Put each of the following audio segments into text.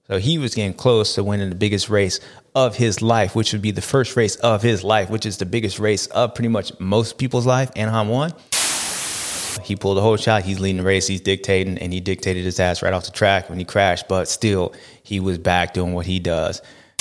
So he was getting close to winning the biggest race of his life, which would be the first race of his life, which is the biggest race of pretty much most people's life. Anaheim won. He pulled the whole shot. He's leading the race. He's dictating, and he dictated his ass right off the track when he crashed. But still, he was back doing what he does.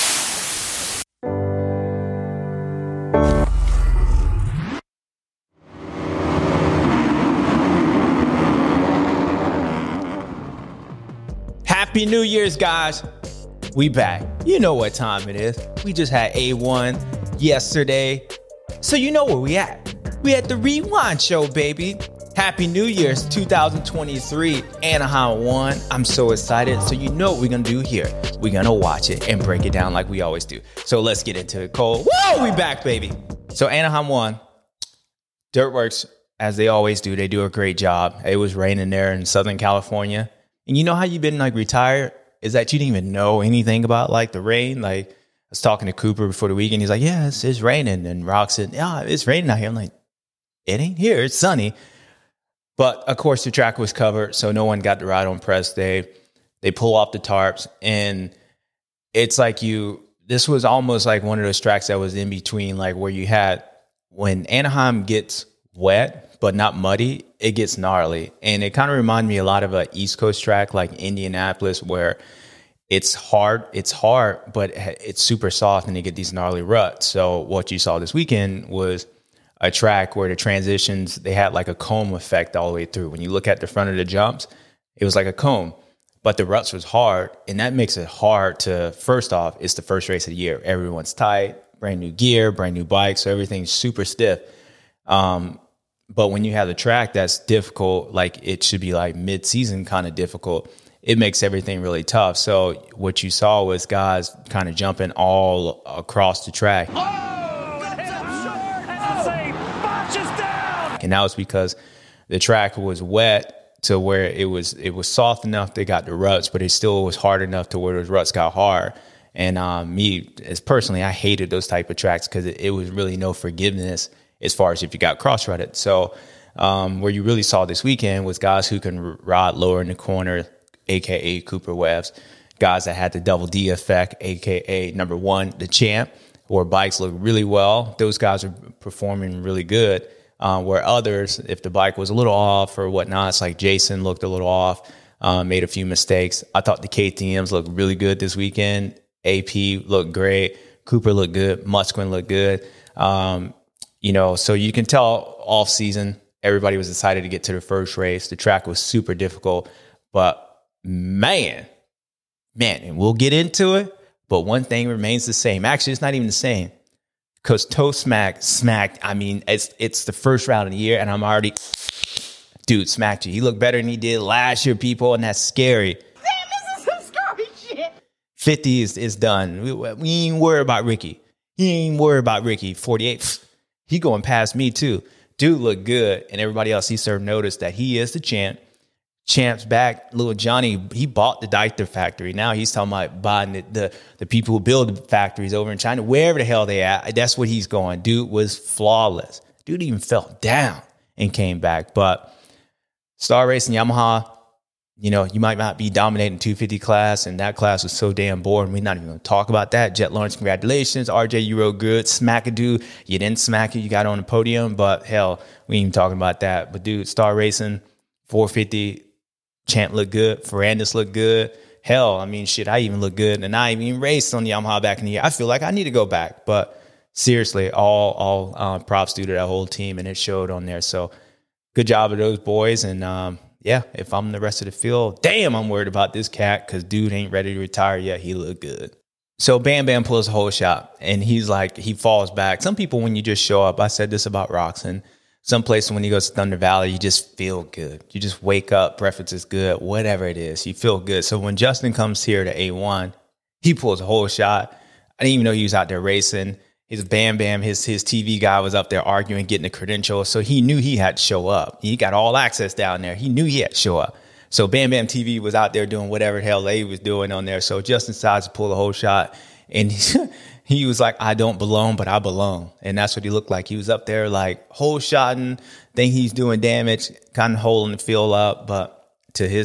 Happy New Year's, guys. We back. You know what time it is. We just had A1 yesterday. So you know where we at. We at the Rewind Show, baby. Happy New Year's 2023. Anaheim won. I'm so excited. So you know what we're going to do here. We're going to watch it and break it down like we always do. So let's get into it, Cole. Whoa, we back, baby. So Anaheim won. Dirtworks, as they always do, they do a great job. It was raining there in Southern California. And you know how you've been like retired? Is that you didn't even know anything about like the rain? Like I was talking to Cooper before the weekend. He's like, yeah, it's raining. And Rock said, yeah, it's raining out here. I'm like, it ain't here. It's sunny. But of course the track was covered. So no one got to ride on press day. They pull off the tarps and it's like this was almost like one of those tracks that was in between, like where you had when Anaheim gets wet, but not muddy, it gets gnarly. And it kind of reminded me a lot of an East Coast track like Indianapolis where it's hard, but it's super soft and you get these gnarly ruts. So what you saw this weekend was a track where the transitions, they had like a comb effect all the way through. When you look at the front of the jumps, it was like a comb, but the ruts was hard. And that makes it hard to, first off, it's the first race of the year. Everyone's tight, brand new gear, brand new bike. So everything's super stiff. But when you have a track that's difficult, like it should be like mid-season kind of difficult, it makes everything really tough. So what you saw was guys kind of jumping all across the track. And that was because the track was wet to where it was soft enough they got the ruts, but it still was hard enough to where those ruts got hard. And me, as personally, I hated those type of tracks because it was really no forgiveness as far as if you got cross-rutted. So where you really saw this weekend was guys who can ride lower in the corner, a.k.a. Cooper Webbs, guys that had the double D effect, a.k.a. number one, the champ, where bikes look really well. Those guys are performing really good, where others, if the bike was a little off or whatnot, it's like Jason looked a little off, made a few mistakes. I thought the KTMs looked really good this weekend. AP looked great. Cooper looked good. Musquin looked good. So you can tell off season, everybody was excited to get to the first race. The track was super difficult, but man, and we'll get into it. But one thing remains the same. Actually, it's not even the same because Toe smacked. I mean, it's the first round of the year and I'm already, dude, smacked you. He looked better than he did last year, people. And that's scary. Damn, this is some scary shit. 50 is done. We ain't worried about Ricky. 48. He going past me too. Dude looked good. And everybody else, he served notice that he is the champ. Champ's back. Little Johnny, he bought the Dieter factory. Now he's talking about buying the people who build the factories over in China, wherever the hell they at. That's what he's going. Dude was flawless. Dude even fell down and came back. But Star Racing Yamaha, you might not be dominating 250 class, and that class was so damn boring. We're not even going to talk about that. Jet Lawrence, congratulations. RJ, you rode good. Smackadoo, you didn't smack it. You got on the podium, but hell, we ain't even talking about that. But dude, Star Racing, 450, Champ looked good. Ferrandis looked good. Hell, I mean, shit, I even look good. And I even raced on the Yamaha back in the year. I feel like I need to go back. But seriously, all props due to that whole team, and it showed on there. So good job of those boys. And if I'm the rest of the field, damn, I'm worried about this cat because dude ain't ready to retire yet. He looked good. So Bam Bam pulls a whole shot, and he's like, he falls back. Some people, when you just show up, I said this about Roxon, some places when you go to Thunder Valley, you just feel good. You just wake up, breakfast is good, whatever it is, you feel good. So when Justin comes here to A1, he pulls a whole shot. I didn't even know he was out there racing. His Bam Bam, his TV guy was up there arguing, getting the credentials. So he knew he had to show up. He got all access down there. He knew he had to show up. So Bam Bam TV was out there doing whatever the hell they was doing on there. So Justin decides to pull the whole shot. And he was like, I don't belong, but I belong. And that's what he looked like. He was up there like whole shotting, think he's doing damage, kind of holding the field up. But to his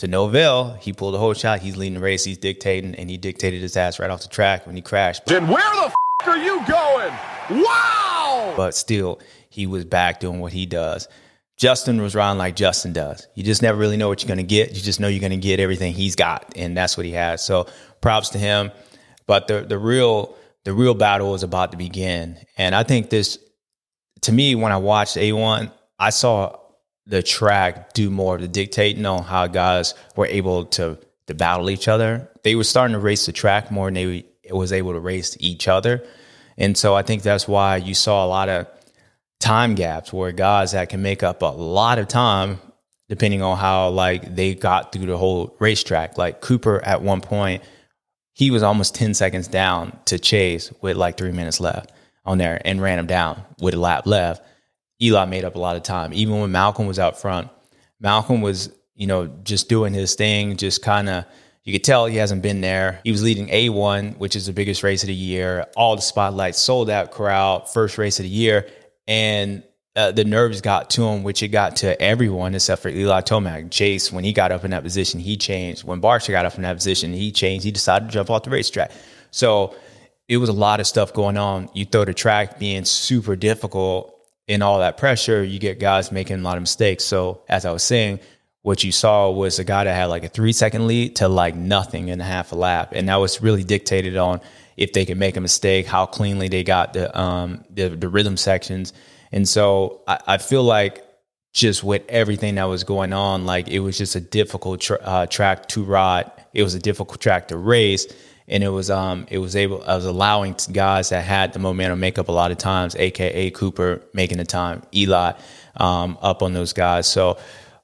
to no avail. He pulled the whole shot. He's leading the race. He's dictating, and he dictated his ass right off the track when he crashed. Then where the f*** are you going? Wow! But still, he was back doing what he does. Justin was riding like Justin does. You just never really know what you're going to get. You just know you're going to get everything he's got, and that's what he has. So props to him. But the real battle is about to begin. And I think this, to me, when I watched A1, I saw the track do more of the dictating on how guys were able to battle each other. They were starting to race the track more than they was able to race each other. And so I think that's why you saw a lot of time gaps where guys that can make up a lot of time depending on how like they got through the whole racetrack. Like Cooper at one point, he was almost 10 seconds down to Chase with like 3 minutes left on there and ran him down with a lap left. Eli made up a lot of time. Even when Malcolm was out front, Malcolm was, just doing his thing, just kind of, you could tell he hasn't been there. He was leading A1, which is the biggest race of the year. All the spotlights, sold out crowd, first race of the year. And the nerves got to him, which it got to everyone except for Eli Tomac. Chase, when he got up in that position, he changed. When Barcia got up in that position, he changed. He decided to jump off the racetrack. So it was a lot of stuff going on. You throw the track being super difficult and all that pressure, you get guys making a lot of mistakes. So as I was saying, what you saw was a guy that had like a 3-second lead to like nothing in a half a lap. And that was really dictated on if they could make a mistake, how cleanly they got the rhythm sections. And so I feel like just with everything that was going on, like it was just a difficult track to ride. It was a difficult track to race. And I was allowing guys that had the momentum make up a lot of times, AKA Cooper making the time, Eli up on those guys. So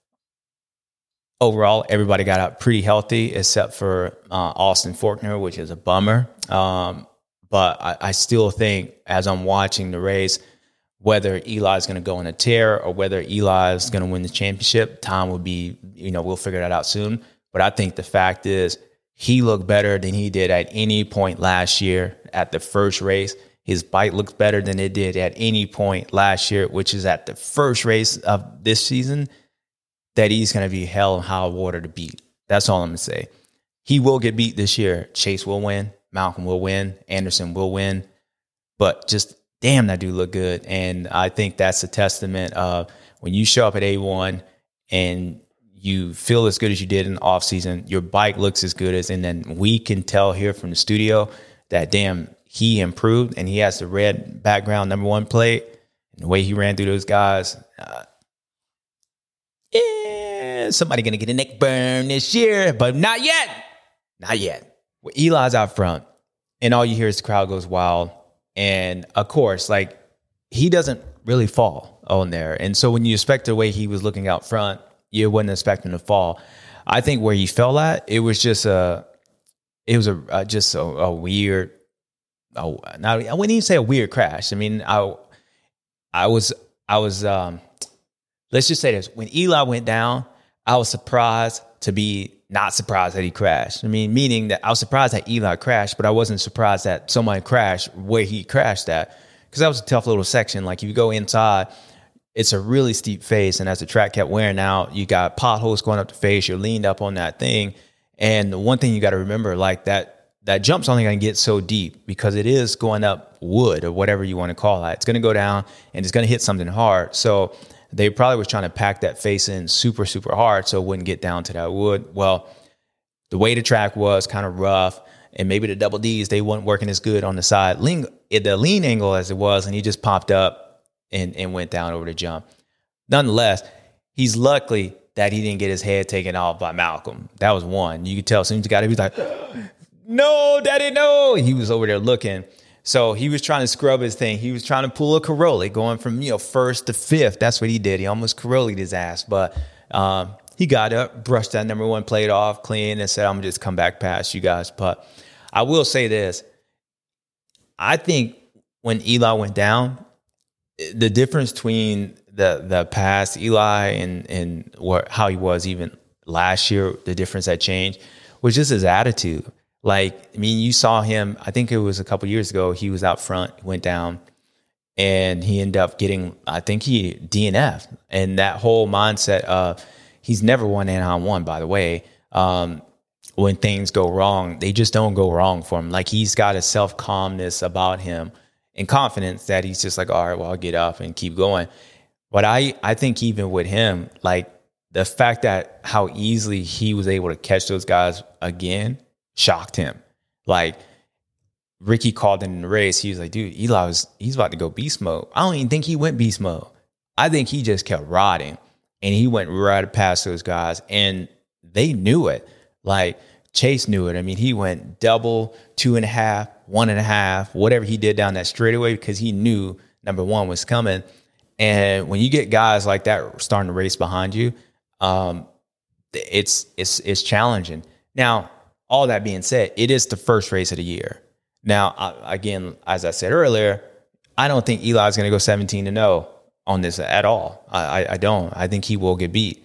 overall, everybody got out pretty healthy except for Austin Forkner, which is a bummer. But I still think as I'm watching the race, whether Eli's going to go on a tear or whether Eli is going to win the championship, time will be, we'll figure that out soon. But I think the fact is he looked better than he did at any point last year at the first race. His bike looks better than it did at any point last year, which is at the first race of this season, that he's going to be hell and high water to beat. That's all I'm going to say. He will get beat this year. Chase will win. Malcolm will win. Anderson will win. But just, damn, that dude look good. And I think that's a testament of when you show up at A1 and you feel as good as you did in the offseason, your bike looks as good as, and then we can tell here from the studio that, damn, he improved and he has the red background number 1 plate. And the way he ran through those guys, somebody going to get a neck burn this year, but not yet. Not yet. Well, Eli's out front, and all you hear is the crowd goes wild. And, of course, like, he doesn't really fall on there. And so when you expect the way he was looking out front, you wouldn't expect him to fall. I think where he fell at, it was just a weird, I wouldn't even say a weird crash. I mean, I was let's just say this. When Eli went down, I was surprised to be not surprised that he crashed. I mean, meaning that I was surprised that Eli crashed, but I wasn't surprised that somebody crashed where he crashed at, because that was a tough little section. Like, if you go inside, it's a really steep face, and as the track kept wearing out, you got potholes going up the face, you're leaned up on that thing. And the one thing you got to remember, like, that jump's only going to get so deep because it is going up wood or whatever you want to call it. It's going to go down and it's going to hit something hard. So they probably was trying to pack that face in super, super hard so it wouldn't get down to that wood. Well, the way the track was kind of rough, and maybe the double Ds, they weren't working as good on the side. The lean angle as it was, and he just popped up and went down over the jump. Nonetheless, he's lucky that he didn't get his head taken off by Malcolm. That was one. You could tell as soon as he got it, he was like, no, daddy, no. He was over there looking. So he was trying to scrub his thing. He was trying to pull a Caroli going from, first to fifth. That's what he did. He almost Caroli'd his ass. But he got up, brushed that number 1 plate off clean, and said, I'm going to just come back past you guys. But I will say this. I think when Eli went down, the difference between the past Eli and how he was even last year, the difference that changed was just his attitude. Like, I mean, you saw him, I think it was a couple years ago, he was out front, went down, and he ended up getting, I think he DNF. And that whole mindset of, he's never won Anaheim 1, by the way. when things go wrong, they just don't go wrong for him. Like, he's got a self-calmness about him and confidence that he's just like, all right, well, I'll get up and keep going. But I think even with him, like, the fact that how easily he was able to catch those guys again shocked him. Like, Ricky called in the race. He was like, dude, he's about to go beast mode. I don't even think he went beast mode. I think he just kept riding, and he went right past those guys, and they knew it. Like, Chase knew it. I mean, he went double, 2.5, 1.5, whatever he did down that straightaway, because he knew number one was coming. And when you get guys like that starting to race behind you, it's challenging. Now, all that being said, it is the first race of the year. Now, again, as I said earlier, I don't think Eli's going to go 17-0 on this at all. I don't. I think he will get beat.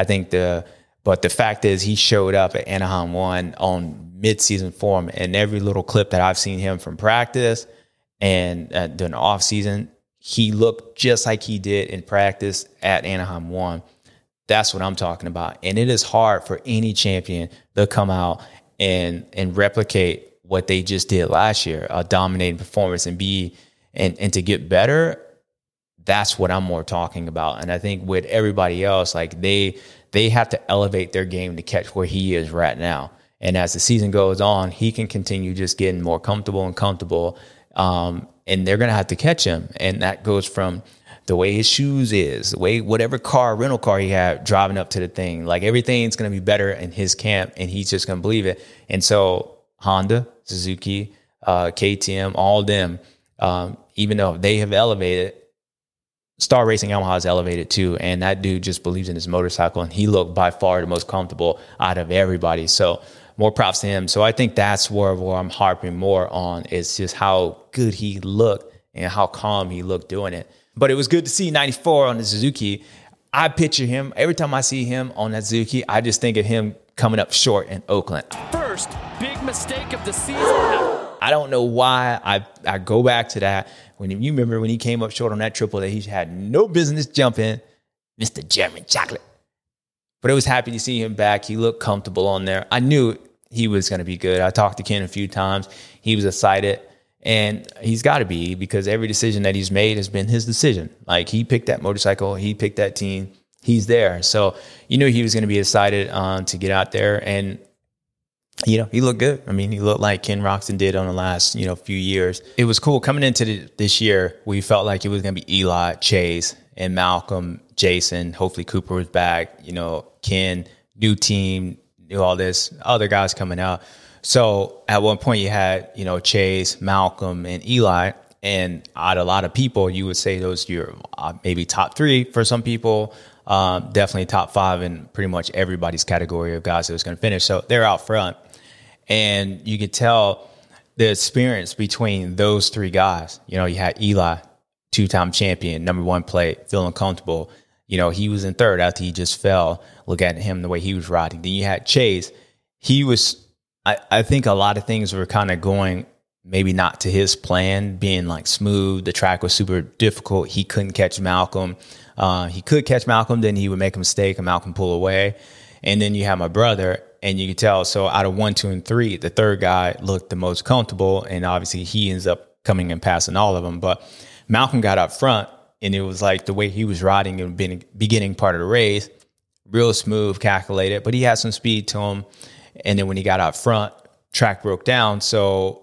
But the fact is, he showed up at Anaheim 1 on mid-season form, and every little clip that I've seen him from practice and during the offseason, he looked just like he did in practice at Anaheim 1. That's what I'm talking about. And it is hard for any champion to come out and replicate what they just did last year, a dominating performance, and to get better. That's what I'm more talking about. And I think with everybody else, like, they have to elevate their game to catch where he is right now. And as the season goes on, he can continue just getting more comfortable. And they're going to have to catch him. And that goes from the way his shoes is, the way whatever rental car he had driving up to the thing, like, everything's going to be better in his camp, and he's just going to believe it. And so Honda, Suzuki, KTM, all of them, even though they have elevated, Star Racing Yamaha has elevated too. And that dude just believes in his motorcycle, and he looked by far the most comfortable out of everybody. So more props to him. So I think that's where I'm harping more on, is just how good he looked and how calm he looked doing it. But it was good to see 94 on the Suzuki. I picture him, every time I see him on that Suzuki, I just think of him coming up short in Oakland. First big mistake of the season. I don't know why I go back to that. When you remember when he came up short on that triple that he had no business jumping, Mr. German Chocolate. But I was happy to see him back. He looked comfortable on there. I knew he was going to be good. I talked to Ken a few times. He was excited, and he's got to be, because every decision that he's made has been his decision. Like, he picked that motorcycle, he picked that team, he's there. So you knew he was going to be excited to get out there, and he looked good. I mean, he looked like Ken Roczen did on the last, few years. It was cool. Coming into this year, we felt like it was going to be Eli, Chase, and Malcolm, Jason. Hopefully Cooper was back. Ken, new team, knew all this, other guys coming out. So at one point you had, Chase, Malcolm, and Eli. And out of a lot of people, you would say those you're maybe top 3 for some people. Definitely top 5 in pretty much everybody's category of guys that was going to finish. So they're out front. And you could tell the experience between those 3 guys. You had Eli, 2-time champion, number 1 plate, feeling comfortable. He was in third after he just fell. Look at him, the way he was riding. Then you had Chase. He was, I think a lot of things were kind of going maybe not to his plan, being like smooth. The track was super difficult. He couldn't catch Malcolm. He could catch Malcolm, then he would make a mistake and Malcolm pull away. And then you have my brother, and you can tell. So out of 1, 2, and 3, the third guy looked the most comfortable, and obviously he ends up coming and passing all of them. But Malcolm got up front, and it was like the way he was riding in the beginning part of the race, real smooth, calculated, but he had some speed to him. And then when he got out front, track broke down. So,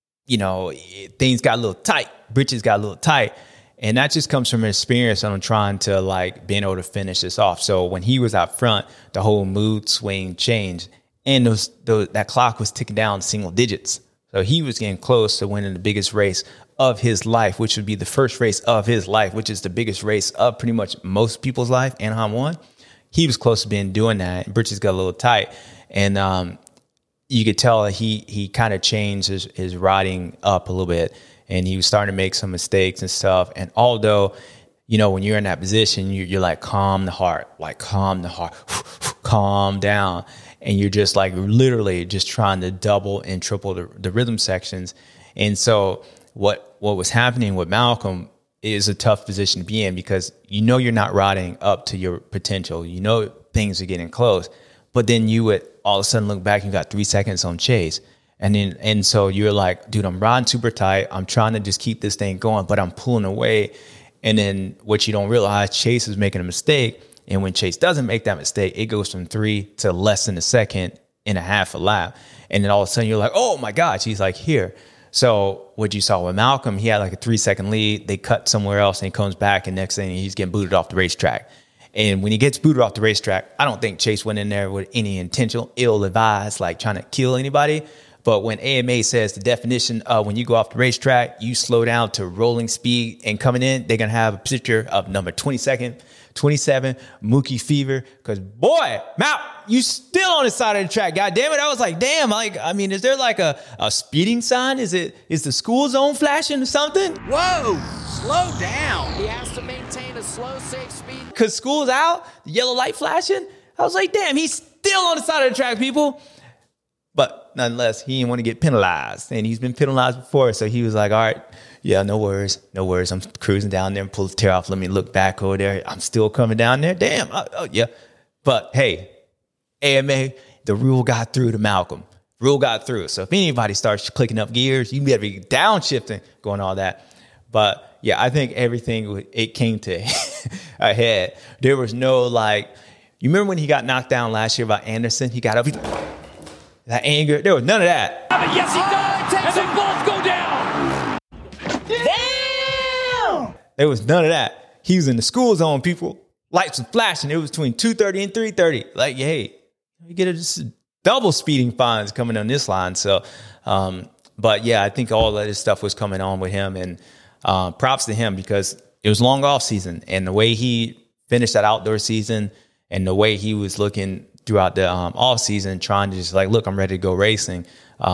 things got a little tight. Britches got a little tight. And that just comes from experience on trying to being able to finish this off. So when he was out front, the whole mood swing changed. And that clock was ticking down single digits. So he was getting close to winning the biggest race of his life, which would be the first race of his life, which is the biggest race of pretty much most people's life, Anaheim 1. He was close to doing that. Britches got a little tight. And you could tell he kind of changed his riding up a little bit. And he was starting to make some mistakes and stuff. And although, when you're in that position, you're like, calm the heart, calm down. And you're just literally just trying to double and triple the rhythm sections. And so what was happening with Malcolm is a tough position to be in, because you're not riding up to your potential. Things are getting close. But then you would all of a sudden look back, you got 3 seconds on Chase. And so you're like, dude, I'm riding super tight. I'm trying to just keep this thing going, but I'm pulling away. And then what you don't realize, Chase is making a mistake. And when Chase doesn't make that mistake, it goes from 3 to less than a second and a half a lap. And then all of a sudden you're like, oh my gosh, he's like here. So what you saw with Malcolm, he had like a 3-second lead. They cut somewhere else and he comes back, and next thing he's getting booted off the racetrack. And when he gets booted off the racetrack, I don't think Chase went in there with any intentional ill-advised, like trying to kill anybody. But when AMA says the definition of when you go off the racetrack, you slow down to rolling speed and coming in, they're going to have a picture of number 27, Mookie Fever. Because, boy, Mal, you still on the side of the track. God damn it. I was like, damn. Like, I mean, is there like a speeding sign? Is the school zone flashing or something? Whoa, slow down. He has to maintain a slow, safe speed. Because school's out, the yellow light flashing. I was like, damn, he's still on the side of the track, people. But nonetheless, he didn't want to get penalized. And he's been penalized before. So he was like, all right, yeah, no worries. I'm cruising down there and pull the tail off. Let me look back over there. I'm still coming down there. Damn. Oh, yeah. But hey, AMA, the rule got through to Malcolm. Rule got through. So if anybody starts clicking up gears, you better be downshifting, going all that. But yeah, I think everything, it came to a head. There was no like, you remember when he got knocked down last year by Anderson? He got up. That anger, there was none of that. Yes, he does. And they both go down. Damn! There was none of that. He was in the school zone, people. Lights was flashing. It was between 2:30 and 3:30. Like, hey, you get double speeding fines coming on this line. So, but yeah, I think all of this stuff was coming on with him, and props to him because it was long off season, and the way he finished that outdoor season and the way he was looking throughout the off season, trying to just like, look, I'm ready to go racing.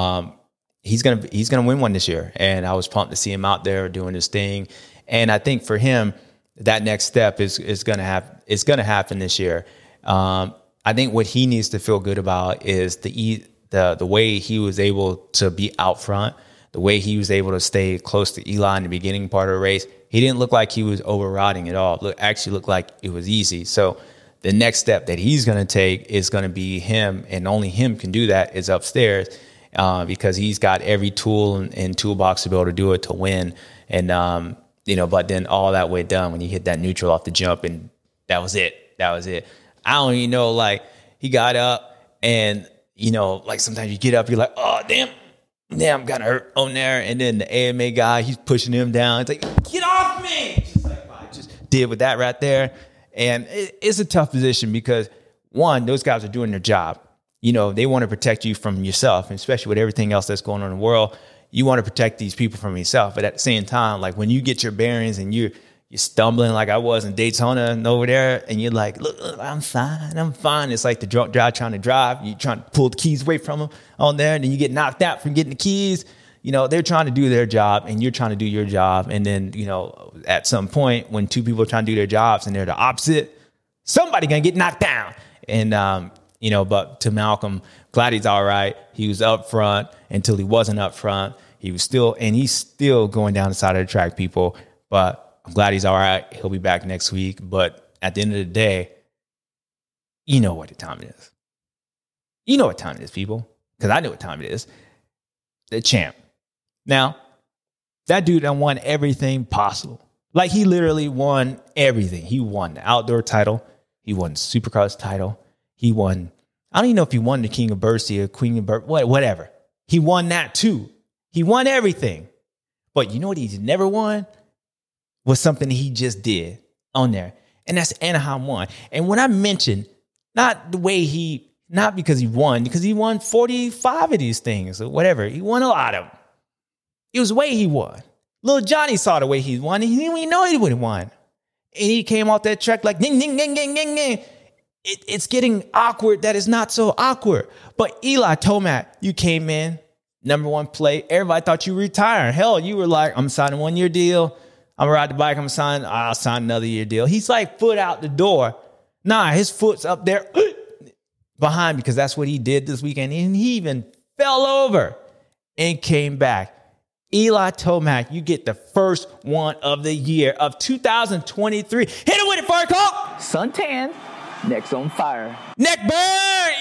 He's gonna win one this year, and I was pumped to see him out there doing his thing. And I think for him, that next step is gonna happen this year. I think what he needs to feel good about is the way he was able to be out front, the way he was able to stay close to Eli in the beginning part of the race. He didn't look like he was overriding at all. Actually looked like it was easy. So the next step that he's going to take is going to be him, and only him can do that, is upstairs because he's got every tool and toolbox to be able to do it to win. And, but then all that way done when he hit that neutral off the jump, and that was it. I don't even know, like, he got up and, like sometimes you get up, you're like, oh, damn, I'm kind of hurt on there. And then the AMA guy, he's pushing him down. It's like, get off me. Just like, I just did with that right there. And it's a tough position because, one, those guys are doing their job. They want to protect you from yourself, and especially with everything else that's going on in the world, you want to protect these people from yourself. But at the same time, like when you get your bearings and you're stumbling like I was in Daytona and over there, and you're like, look, I'm fine. It's like the drunk guy trying to drive. You're trying to pull the keys away from him on there, and then you get knocked out from getting the keys. They're trying to do their job and you're trying to do your job. And then, at some point when two people are trying to do their jobs and they're the opposite, somebody going to get knocked down. And, but to Malcolm, glad he's all right. He was up front until he wasn't up front. He's still going down the side of the track, people. But I'm glad he's all right. He'll be back next week. But at the end of the day, you know what the time it is. You know what time it is, people. Because I know what time it is. The champ. Now, that dude done won everything possible. Like, he literally won everything. He won the outdoor title. He won the Supercross title. He won, I don't even know if he won the King of Bercy or Queen of Bercy, whatever. He won that too. He won everything. But you know what he never won? Was something he just did on there. And that's Anaheim 1. And when I mentioned, not because he won 45 of these things or whatever. He won a lot of them. It was the way he won. Little Johnny saw the way he won, and he didn't even know he would have won. And he came off that track like, ding, ding, ding, ding, ding, ding. It's getting awkward that is not so awkward. But Eli Tomac, you came in, number one play. Everybody thought you were retiring. Hell, you were like, I'm signing a 1-year deal. I'm going to ride the bike. I'll sign another year deal. He's like foot out the door. Nah, his foot's up there behind, because that's what he did this weekend. And he even fell over and came back. Eli Tomac, you get the first one of the year of 2023. Hit it with it, Fire Call. Suntan, neck's on fire. Neck burn,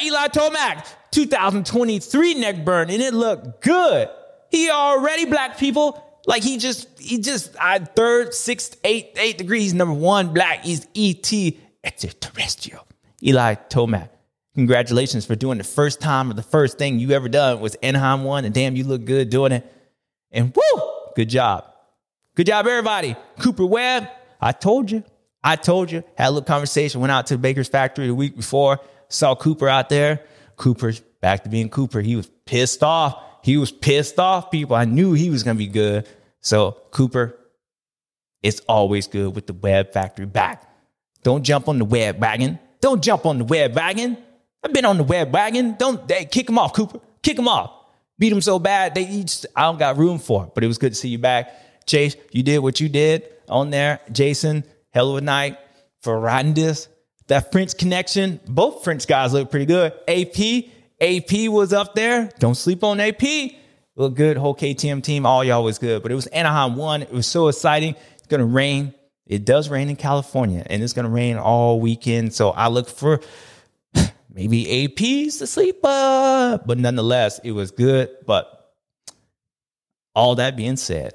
Eli Tomac, 2023 neck burn, and it looked good. He already, black people, like he just, third, sixth, eighth degrees, number one black. He's ET extraterrestrial. Eli Tomac, congratulations for doing the first time or the first thing you ever done was Anaheim 1, and damn, you look good doing it. And woo, good job. Good job, everybody. Cooper Webb, I told you. Had a little conversation, went out to the Baker's factory the week before, saw Cooper out there. Cooper's back to being Cooper. He was pissed off. People. I knew he was going to be good. So, Cooper, it's always good with the Webb factory back. Don't jump on the Webb wagon. I've been on the Webb wagon. Kick him off, Cooper. Kick him off. Beat him so bad, I don't got room for it. But it was good to see you back. Chase, you did what you did on there. Jason, hell of a night for riding this. That French connection, both French guys look pretty good. AP was up there. Don't sleep on AP. Look good. Whole KTM team, all y'all was good. But it was Anaheim 1. It was so exciting. It's going to rain. It does rain in California, and it's going to rain all weekend. So I look for maybe APs to sleep up. But nonetheless, it was good. But all that being said,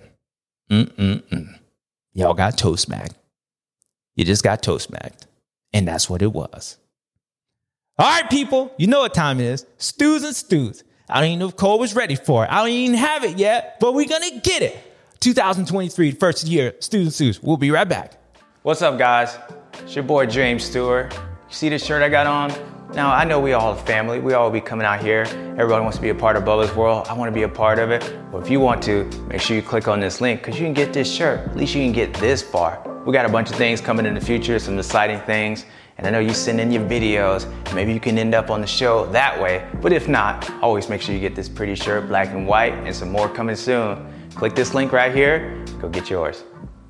y'all got toe smacked. You just got toe smacked. And that's what it was. All right, people, you know what time it is. Stews and Stews. I don't even know if Cole was ready for it. I don't even have it yet, but we're going to get it. 2023, first year, Stews and Stews. We'll be right back. What's up, guys? It's your boy, James Stewart. You see this shirt I got on? Now, I know we all a family. We all be coming out here. Everybody wants to be a part of Bubba's world. I want to be a part of it. Well, if you want to, make sure you click on this link because you can get this shirt. At least you can get this far. We got a bunch of things coming in the future, some exciting things. And I know you send in your videos. Maybe you can end up on the show that way. But if not, always make sure you get this pretty shirt, black and white, and some more coming soon. Click this link right here. Go get yours.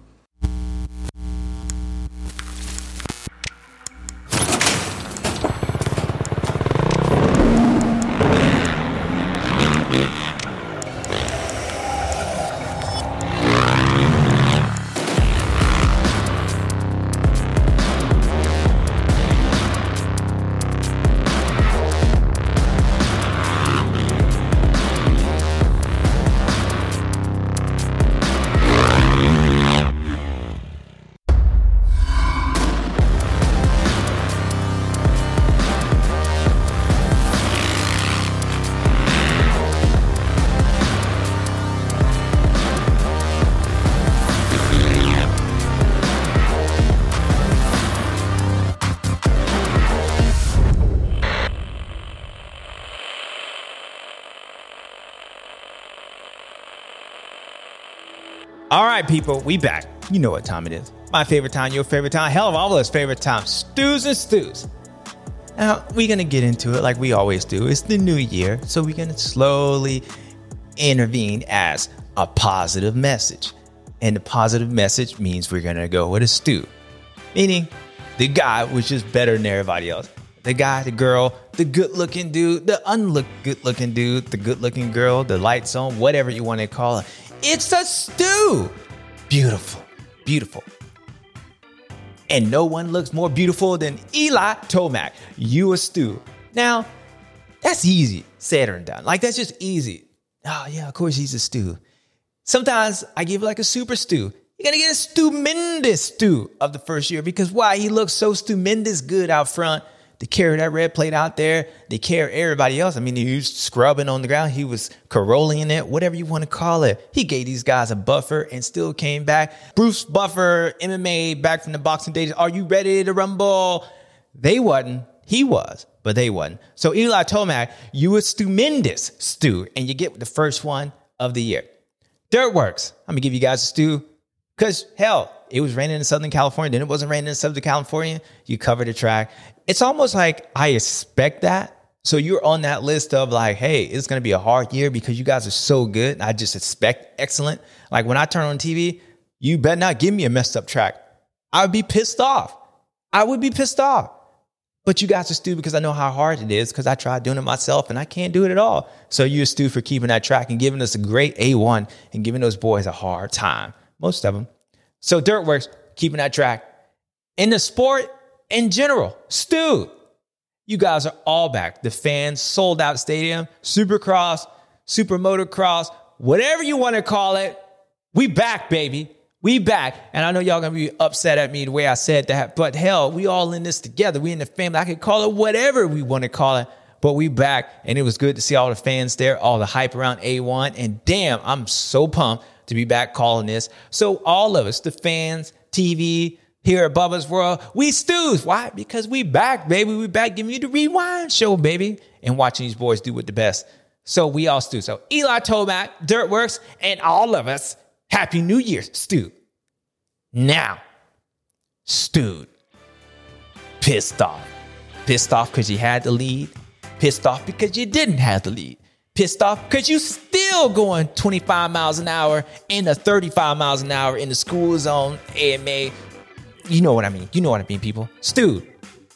All right, people, we back. You know what time it is. My favorite time, your favorite time, hell of all of us favorite time, Stews and Stews. Now, we're going to get into it like we always do. It's the new year, so we're going to slowly intervene as a positive message. And the positive message means we're going to go with a stew. Meaning, the guy was just better than everybody else. The guy, the girl, the good-looking dude, the good-looking dude, the good-looking girl, the lights on, whatever you want to call it. It's a stew. Beautiful, beautiful. And no one looks more beautiful than Eli Tomac. You a stew. Now, that's easy, said and done. Like, that's just easy. Oh, yeah, of course he's a stew. Sometimes I give like a super stew. You're going to get a stupendous stew of the first year because why? He looks so stupendous good out front. They carry that red plate out there. They carry everybody else. I mean, he was scrubbing on the ground. He was Carolling it, whatever you want to call it. He gave these guys a buffer and still came back. Bruce Buffer, MMA, back from the boxing days. Are you ready to rumble? They wasn't. He was, but they wasn't. So Eli Tomac, you a stupendous stew, and you get the first one of the year. Dirtworks. I'm going to give you guys a stew because, hell, it was raining in Southern California. Then it wasn't raining in Southern California. You covered the track. It's almost like I expect that. So you're on that list of like, hey, it's going to be a hard year because you guys are so good. I just expect excellent. Like when I turn on TV, you better not give me a messed up track. I would be pissed off. But you guys are stew because I know how hard it is because I tried doing it myself and I can't do it at all. So you're stew for keeping that track and giving us a great A1 and giving those boys a hard time. Most of them. So Dirtworks, keeping that track. In the sport, in general, stew. You guys are all back. The fans, sold out stadium, Supercross, Super Motocross, whatever you want to call it. We back, baby. We back. And I know y'all going to be upset at me the way I said that, but hell, we all in this together. We in the family. I could call it whatever we want to call it, but we back. And it was good to see all the fans there, all the hype around A1. And damn, I'm so pumped to be back calling this. So all of us, the fans, TV, here at Bubba's World, we stews. Why? Because we back, baby. We back giving you the Rewind show, baby. And watching these boys do what the best. So we all stew. So Eli Tomac, Dirtworks, and all of us, Happy New Year, Stu. Now, stewed. Pissed off. Pissed off because you had the lead. Pissed off because you didn't have the lead. Pissed off because you still going 25 miles an hour in the 35 miles an hour in the school zone, AMA. You know what I mean. You know what I mean, people. Stu.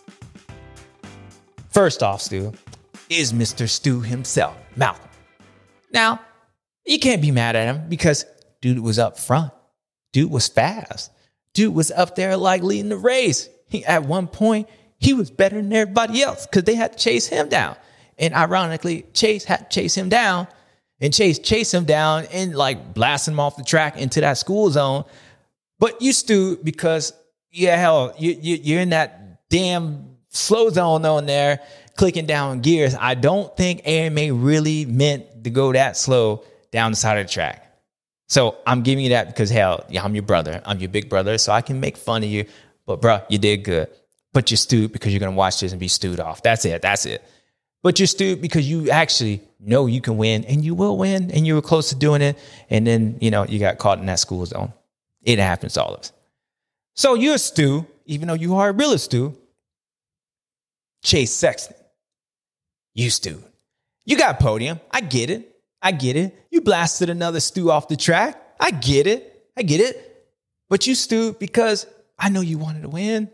First off, Stu, is Mr. Stu himself, Malcolm. Now, you can't be mad at him because dude was up front. Dude was fast. Dude was up there like leading the race. At one point, he was better than everybody else because they had to chase him down. And ironically, Chase had to chase him down. And Chase chased him down and like blasted him off the track into that school zone. But you Stu because... yeah, hell, you're in that damn slow zone on there, clicking down gears. I don't think AMA really meant to go that slow down the side of the track. So I'm giving you that because, hell, yeah, I'm your brother. I'm your big brother, so I can make fun of you. But, bro, you did good. But you're stewed because you're going to watch this and be stewed off. That's it. But you're stewed because you actually know you can win, and you will win, and you were close to doing it. And then, you got caught in that school zone. It happens to all of us. So you're a Stu, even though you are a real Stu. Chase Sexton. You Stu. You got podium. I get it. You blasted another Stu off the track. I get it. But you Stu because I know you wanted to win.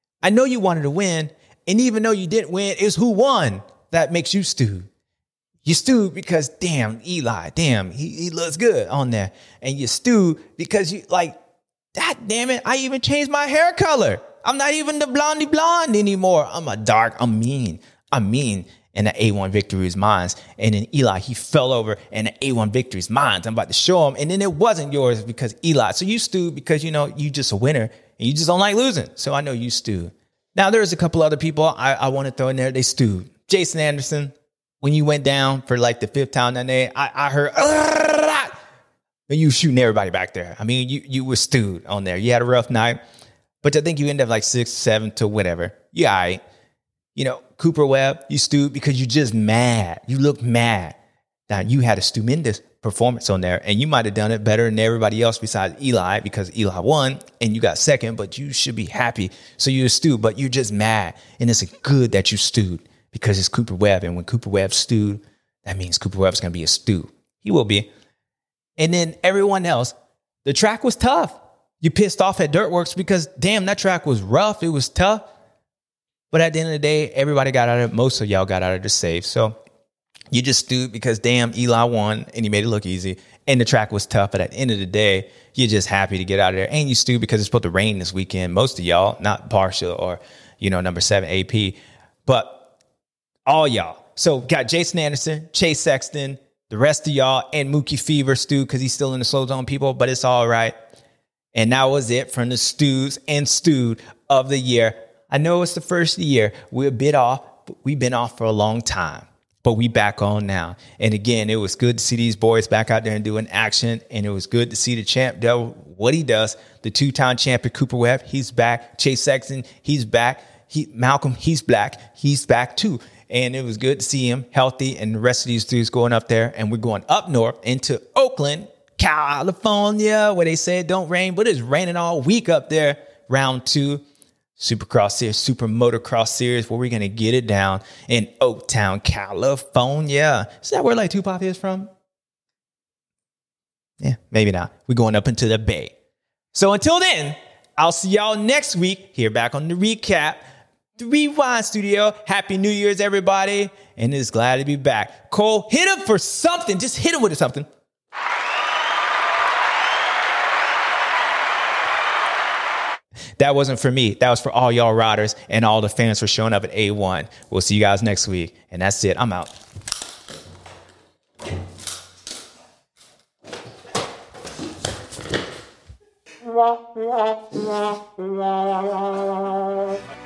And even though you didn't win, it's who won that makes you Stu. You Stu because, damn, Eli, he looks good on there. And you Stu because you like, God damn it, I even changed my hair color. I'm not even the blondie blonde anymore. I'm a dark, I'm mean. And the A1 victory is mine. And then Eli, he fell over and the A1 victory is mine. I'm about to show him. And then it wasn't yours because Eli. So you Stu because, you just a winner and you just don't like losing. So I know you Stu. Now there's a couple other people I want to throw in there. They stewed. Jason Anderson, when you went down for like the fifth time that day, I heard, and you shooting everybody back there. I mean, you were stewed on there. You had a rough night, but I think you ended up like 6, 7 to whatever. Yeah, all right. Cooper Webb, you stewed because you just mad. You look mad. Now, you had a stupendous performance on there, and you might have done it better than everybody else besides Eli because Eli won, and you got second, but you should be happy. So you're stewed, but you're just mad, and it's good that you stewed because it's Cooper Webb, and when Cooper Webb stewed, that means Cooper Webb's going to be a stew. He will be. And then everyone else, the track was tough. You pissed off at Dirtworks because, damn, that track was rough. It was tough. But at the end of the day, everybody got out of it. Most of y'all got out of the safe. So you just stewed because, damn, Eli won and he made it look easy. And the track was tough. But at the end of the day, you're just happy to get out of there. And you stewed because it's supposed to rain this weekend. Most of y'all, not partial or, number 7 AP. But all y'all. So got Jason Anderson, Chase Sexton, the rest of y'all, and Mookie Fever Stu because he's still in the slow zone, people. But it's all right. And that was it from the Stews and Stewed of the year. I know it's the first of the year. We're a bit off, but we've been off for a long time. But we back on now. And again, it was good to see these boys back out there and doing action. And it was good to see the champ do what he does. The 2-time champion Cooper Webb, he's back. Chase Sexton, he's back. Malcolm, he's black. He's back too. And it was good to see him healthy and the rest of these dudes going up there. And we're going up north into Oakland, California, where they say it don't rain, but it's raining all week up there. Round 2. Supercross Series, Super Motocross Series, where we're going to get it down in Oaktown, California. Is that where like Tupac is from? Yeah, maybe not. We're going up into the Bay. So until then, I'll see y'all next week here back on the recap. The Rewind Studio. Happy New Year's, everybody. And it's glad to be back. Cole, hit him for something. Just hit him with something. That wasn't for me. That was for all y'all riders and all the fans for showing up at A1. We'll see you guys next week. And that's it. I'm out. Wow.